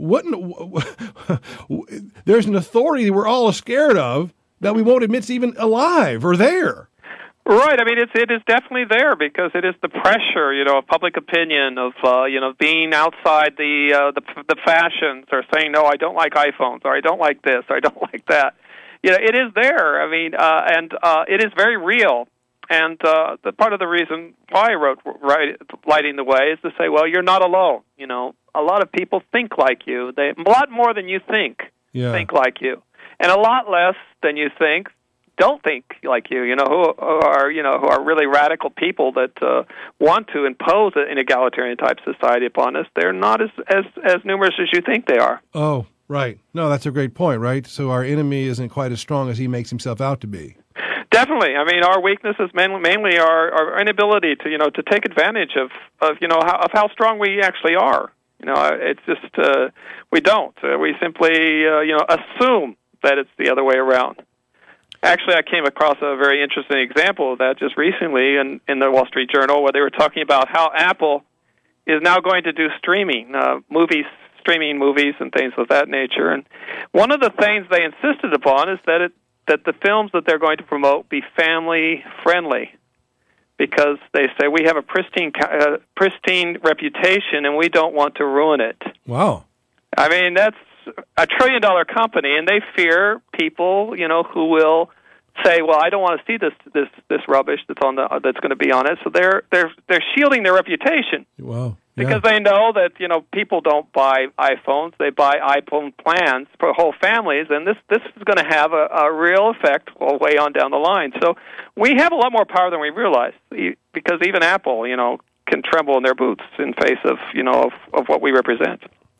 there's an authority we're all scared of that we won't admit's even alive or there. Right. I mean, it is definitely there because it is the pressure, of public opinion, of being outside the fashions, or saying no, I don't like iPhones, or I don't like this, or I don't like that. It is there. I mean, and it is very real. And the part of the reason why I wrote Lighting the Way is to say, well, you're not alone. A lot of people think like you. A lot more than you think like you, and a lot less than you think don't think like you. Who are really radical people that want to impose an egalitarian type society upon us. They're not as numerous as you think they are. Oh, right. No, that's a great point. Right. So our enemy isn't quite as strong as he makes himself out to be. Definitely. I mean, our weakness is mainly our inability to take advantage of how strong we actually are. It's just we don't. We simply assume that it's the other way around. Actually, I came across a very interesting example of that just recently in the Wall Street Journal, where they were talking about how Apple is now going to do streaming movies and things of that nature. And one of the things they insisted upon is that the films that they're going to promote be family friendly, because they say we have a pristine reputation and we don't want to ruin it. Wow. I mean, that's a $1 trillion company, and they fear people, who will say, "Well, I don't want to see this rubbish that's going to be on it." So they're shielding their reputation. Wow. Because they know that people don't buy iPhones; they buy iPhone plans for whole families, and this is going to have a real effect way on down the line. So we have a lot more power than we realize, because even Apple, can tremble in their boots in face of of what we represent.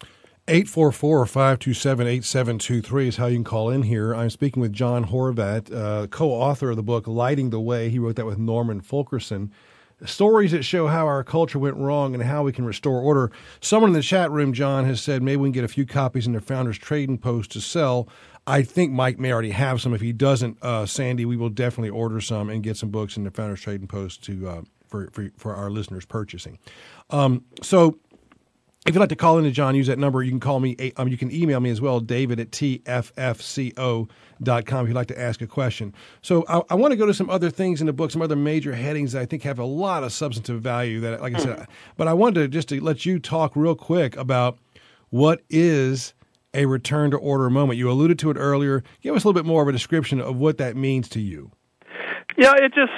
844-527-8723 is how you can call in here. I'm speaking with John Horvat, co-author of the book Lighting the Way. He wrote that with Norman Fulkerson. Stories that show how our culture went wrong and how we can restore order. Someone in the chat room, John, has said maybe we can get a few copies in the Founders Trading Post to sell. I think Mike may already have some. If he doesn't, Sandy, we will definitely order some and get some books in the Founders Trading Post to for our listeners purchasing. So if you'd like to call in to John, use that number. You can call me. You can email me as well, david@tffco.com, if you'd like to ask a question. So I want to go to some other things in the book, some other major headings that I think have a lot of substantive value. That, like I said, but I wanted to let you talk real quick about what is a return to order moment. You alluded to it earlier. Give us a little bit more of a description of what that means to you. Yeah, it just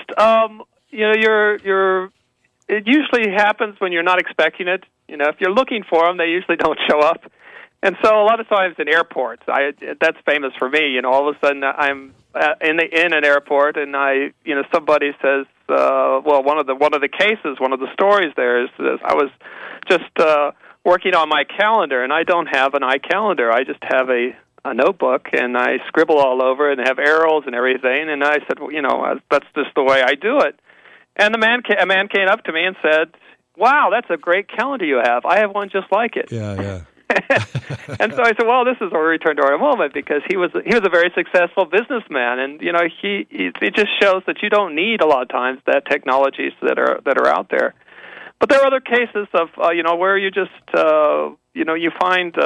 it usually happens when you're not expecting it. If you're looking for them, they usually don't show up. And so a lot of times in airports, that's famous for me. All of a sudden I'm in an airport, and somebody says, well, one of the cases, one of the stories there is I was just working on my calendar, and I don't have an iCalendar. I just have a notebook, and I scribble all over and have arrows and everything. And I said, well, that's just the way I do it. And a man came up to me and said, "Wow, that's a great calendar you have. I have one just like it." Yeah. And so I said, "Well, this is a return to order moment," because he was a very successful businessman, and it just shows that you don't need a lot of times that technologies that are out there. But there are other cases of where you just you find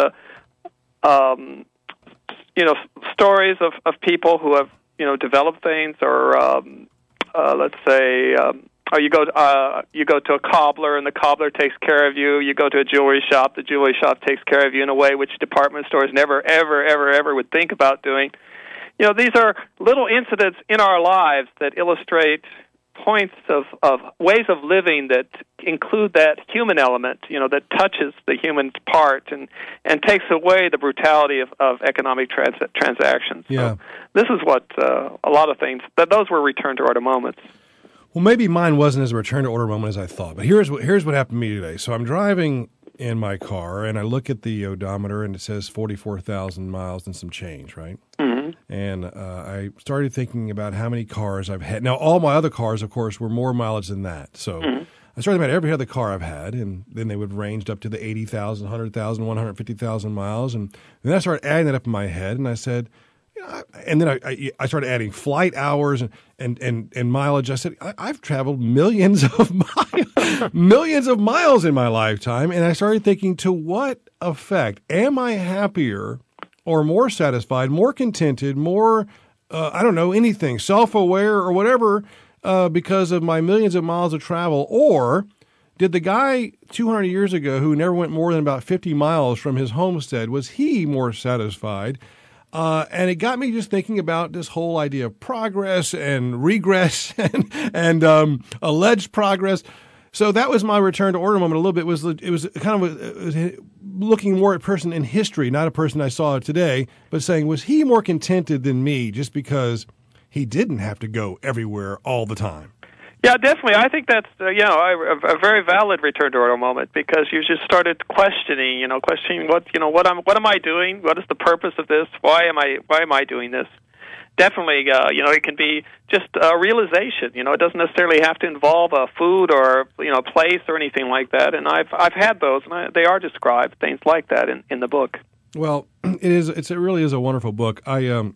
stories of people who have developed things, or let's say. You go to a cobbler, and the cobbler takes care of you. You go to a jewelry shop, the jewelry shop takes care of you in a way which department stores never, ever, ever, ever would think about doing. These are little incidents in our lives that illustrate points of ways of living that include that human element, that touches the human part and takes away the brutality of economic transactions. Yeah. So this is what a lot of things, those were return to order moments. Well, maybe mine wasn't as a return to order moment as I thought, but here's what happened to me today. So I'm driving in my car, and I look at the odometer, and it says 44,000 miles and some change, right? Mm-hmm. And I started thinking about how many cars I've had. Now, all my other cars, of course, were more mileage than that. So I started about every other car I've had, and then they would ranged up to the 80,000, 100,000, 150,000 miles. And then I started adding that up in my head, and I said, and then I started adding flight hours and mileage. I said, I've traveled millions of miles in my lifetime. And I started thinking, to what effect? Am I happier or more satisfied, more contented, more, I don't know, anything, self-aware or whatever, because of my millions of miles of travel? Or did the guy 200 years ago who never went more than about 50 miles from his homestead, was he more satisfied? And it got me just thinking about this whole idea of progress and regress and alleged progress. So that was my return to order moment a little bit. It was kind of looking more at a person in history, not a person I saw today, but saying, was he more contented than me just because he didn't have to go everywhere all the time? Yeah, definitely. I think that's a very valid return to order moment, because you just started questioning what am I doing? What is the purpose of this? Why am I doing this? Definitely, it can be just a realization. It doesn't necessarily have to involve a food or place or anything like that. And I've had those, and they are described, things like that in the book. Well, it really is a wonderful book. I